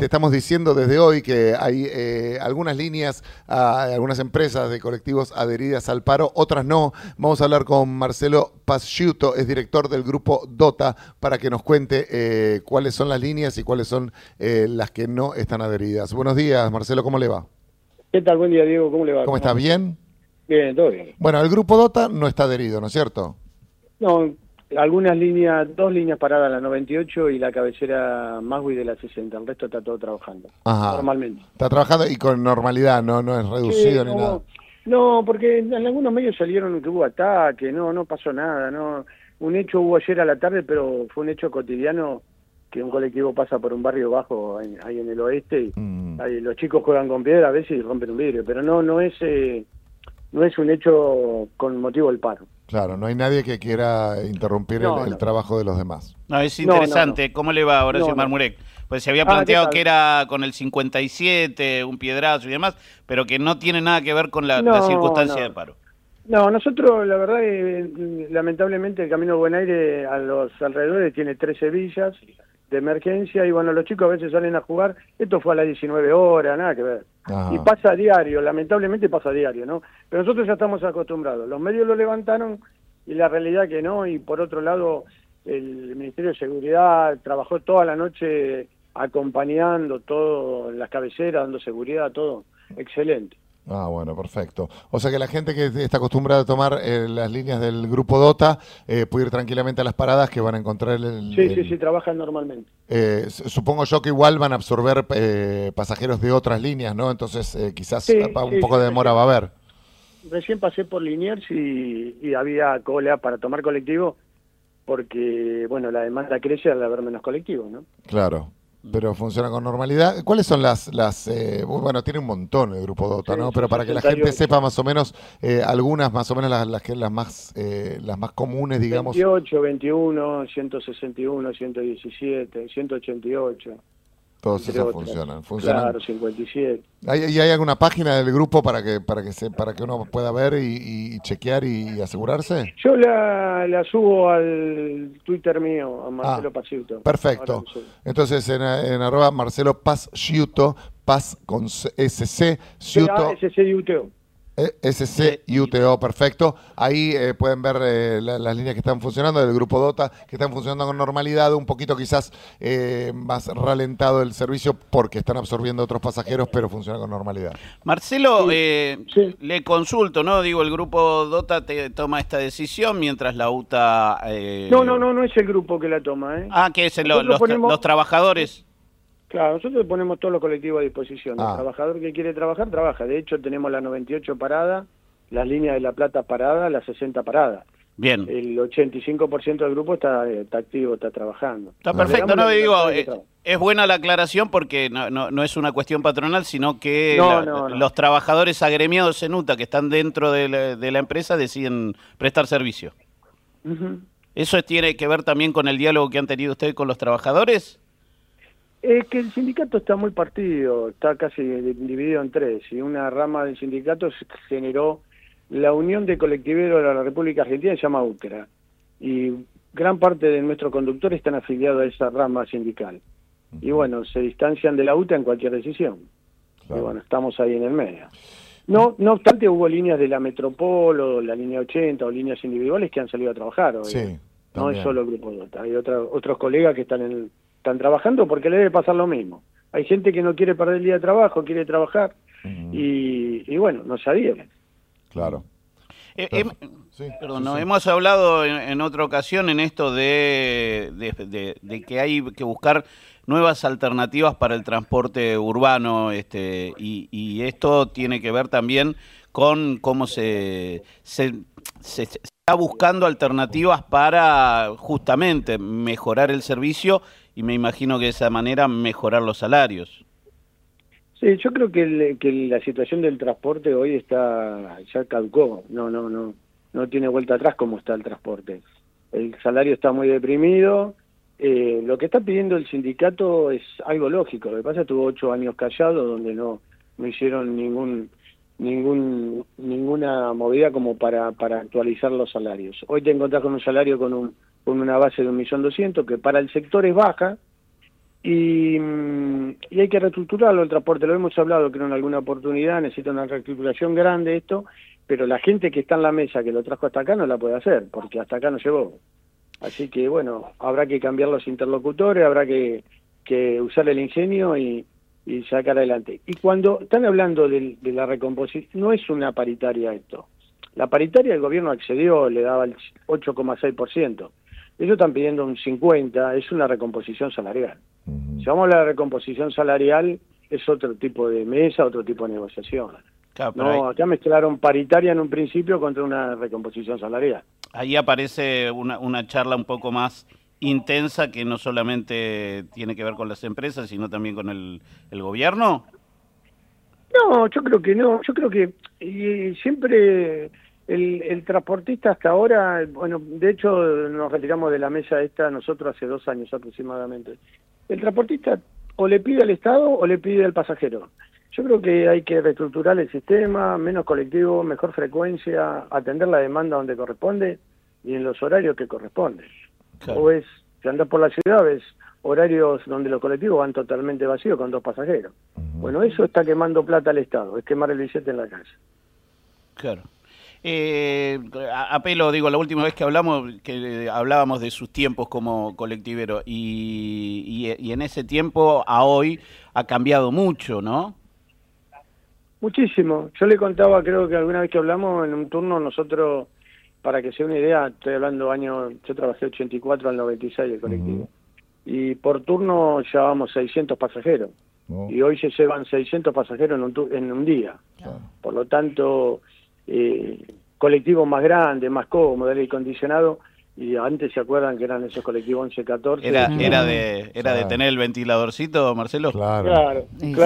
te estamos diciendo desde hoy que hay algunas líneas, algunas empresas de colectivos adheridas al paro, otras no. Vamos a hablar con Marcelo Pasciuto, es director del grupo DOTA, para que nos cuente cuáles son las líneas y cuáles son las que no están adheridas. Buenos días, Marcelo, ¿cómo le va? ¿Qué tal? Buen día, Diego. ¿Cómo le va? ¿Cómo está? ¿Bien? Bien, todo bien. Bueno, el grupo DOTA no está adherido, ¿no es cierto? No, algunas líneas, dos líneas paradas, la 98 y la cabecera Magui de la 60. El resto está todo trabajando. Ajá. Normalmente. Está trabajando y con normalidad, no es reducido Sí, ni nada. no, porque en algunos medios salieron que hubo ataque, no pasó nada, no. Un hecho hubo ayer a la tarde, pero fue un hecho cotidiano que un colectivo pasa por un barrio bajo ahí en el oeste y ahí los chicos juegan con piedra a veces y rompen un vidrio, pero no es un hecho con motivo del paro. Claro, no hay nadie que quiera interrumpir el trabajo de los demás. No, es interesante. No. ¿Cómo le va, Horacio Marmurek? Pues se había planteado que era con el 57, un piedrazo y demás, pero que no tiene nada que ver con la circunstancia de paro. No, nosotros, la verdad, lamentablemente el Camino Buen Aire a los alrededores tiene 13 villas de emergencia y bueno, los chicos a veces salen a jugar. Esto fue a las 19 horas, nada que ver. Ajá. Y pasa a diario, lamentablemente pasa a diario, ¿no? Pero nosotros ya estamos acostumbrados. Los medios lo levantaron y la realidad que no. Y por otro lado, el Ministerio de Seguridad trabajó toda la noche acompañando todo en las cabeceras, dando seguridad, todo. Excelente. Ah, bueno, perfecto. O sea que la gente que está acostumbrada a tomar las líneas del grupo DOTA puede ir tranquilamente a las paradas que van a encontrar Sí, trabajan normalmente. Supongo yo que igual van a absorber pasajeros de otras líneas, ¿no? Entonces quizás un poco de demora va a haber. Recién pasé por Liniers y había cola para tomar colectivo porque, bueno, la demanda crece al haber menos colectivos, ¿no? Claro. Pero funciona con normalidad. ¿Cuáles son bueno, tiene un montón el grupo DOTA, ¿no? Pero para que la gente sepa más o menos, algunas más o menos las más comunes, digamos. 28, 21, 161, 117, 188. Todos esos funcionan. Claro, 57. ¿Hay alguna página del grupo para que uno pueda ver y chequear y asegurarse? Yo la subo al Twitter mío, a Marcelo Pasciuto. Perfecto. Entonces en arroba Marcelo Pasciuto, Paz con SC, Ciuto. SC-UTO. SC-UTO, perfecto. Ahí pueden ver las líneas que están funcionando del grupo DOTA, que están funcionando con normalidad, un poquito quizás más ralentado el servicio porque están absorbiendo otros pasajeros, pero funciona con normalidad. Marcelo, le consulto, ¿no? Digo, el grupo DOTA toma esta decisión mientras la UTA... No es el grupo que la toma, ¿eh? ¿Qué es? Los trabajadores... Claro, nosotros ponemos todos los colectivos a disposición. El trabajador que quiere trabajar, trabaja. De hecho, tenemos la 98 parada, las líneas de La Plata parada, la 60 parada. Bien. El 85% del grupo está activo, está trabajando. Está perfecto, no digo, es buena la aclaración porque no es una cuestión patronal, sino que los trabajadores agremiados en UTA que están dentro de la empresa deciden prestar servicio. ¿Eso tiene que ver también con el diálogo que han tenido ustedes con los trabajadores? Es que el sindicato está muy partido, está casi dividido en tres, y una rama del sindicato generó la Unión de Colectiveros de la República Argentina, se llama UCRA, y gran parte de nuestros conductores están afiliados a esa rama sindical. Y bueno, se distancian de la UTA en cualquier decisión. Claro. Y bueno, estamos ahí en el medio. No obstante, hubo líneas de la Metropol o la línea 80 o líneas individuales que han salido a trabajar hoy. Sí, no es solo el grupo DOTA, hay otros colegas que están trabajando porque le debe pasar lo mismo. Hay gente que no quiere perder el día de trabajo, quiere trabajar y bueno, no se adhieren. Claro. Hemos hablado en otra ocasión en esto de que hay que buscar nuevas alternativas para el transporte urbano y esto tiene que ver también con cómo se está buscando alternativas para justamente mejorar el servicio y me imagino que de esa manera mejorar los salarios. Sí, yo creo que la situación del transporte hoy ya caducó, no tiene vuelta atrás como está el transporte. El salario está muy deprimido, lo que está pidiendo el sindicato es algo lógico, lo que pasa es que tuvo 8 años callado donde no hicieron ninguna movida como para actualizar los salarios. Hoy te encontrás con un salario con una base de 1.200.000, que para el sector es baja, y hay que reestructurarlo el transporte. Lo hemos hablado, creo, en alguna oportunidad. Necesita una reestructuración grande esto, pero la gente que está en la mesa, que lo trajo hasta acá, no la puede hacer, porque hasta acá no llegó. Así que, bueno, habrá que cambiar los interlocutores, habrá que usar el ingenio y sacar adelante. Y cuando están hablando de la recomposición, no es una paritaria esto. La paritaria el gobierno accedió, le daba el 8,6%. Ellos están pidiendo un 50%, es una recomposición salarial. Si vamos a hablar de recomposición salarial, es otro tipo de mesa, otro tipo de negociación. Claro, No, acá mezclaron paritaria en un principio contra una recomposición salarial. Ahí aparece una charla un poco más intensa que no solamente tiene que ver con las empresas, sino también con el gobierno. No, yo creo que no. Yo creo que siempre el transportista hasta ahora, bueno, de hecho nos retiramos de la mesa esta nosotros hace 2 años aproximadamente. El transportista o le pide al Estado o le pide al pasajero. Yo creo que hay que reestructurar el sistema, menos colectivo, mejor frecuencia, atender la demanda donde corresponde y en los horarios que corresponden. Claro. O es, si andás por la ciudad, ves horarios donde los colectivos van totalmente vacíos con 2 pasajeros. Bueno, eso está quemando plata al Estado, es quemar el billete en la calle. Claro. Apelo, digo, la última vez que hablábamos de sus tiempos como colectivero y en ese tiempo a hoy ha cambiado mucho, ¿no? Muchísimo. Yo le contaba, creo que alguna vez que hablamos en un turno, nosotros, para que sea una idea, estoy hablando yo trabajé 84 al 96 el colectivo, y por turno llevábamos 600 pasajeros, y hoy se llevan 600 pasajeros en un día. Por lo tanto, colectivos más grandes, más cómodos, aire acondicionado, y antes se acuerdan que eran esos colectivos 11, 14. Era de tener el ventiladorcito, Marcelo. Claro.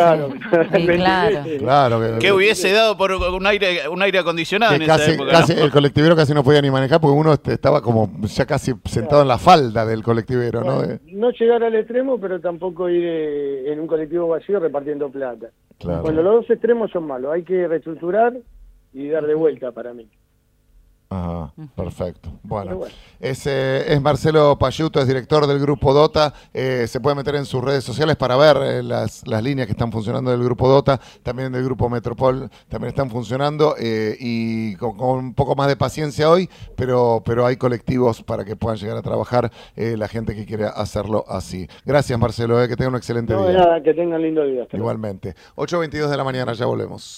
¿Qué hubiese dado por un aire acondicionado en esa época? El colectivero casi no podía ni manejar porque uno estaba como ya casi sentado en la falda del colectivero, bueno, ¿no? No llegar al extremo, pero tampoco ir en un colectivo vacío repartiendo plata. Claro. Bueno, los dos extremos son malos, hay que reestructurar y dar de vuelta para mí. Ajá, perfecto. Bueno, es Marcelo Pasciuto, es director del Grupo Dota. Se puede meter en sus redes sociales para ver las líneas que están funcionando del Grupo Dota, también del Grupo Metropol, también están funcionando y con un poco más de paciencia hoy, pero hay colectivos para que puedan llegar a trabajar la gente que quiere hacerlo así. Gracias, Marcelo, que tengan un excelente día. Nada, que tengan lindo día. Igualmente. 8:22 de la mañana, ya volvemos.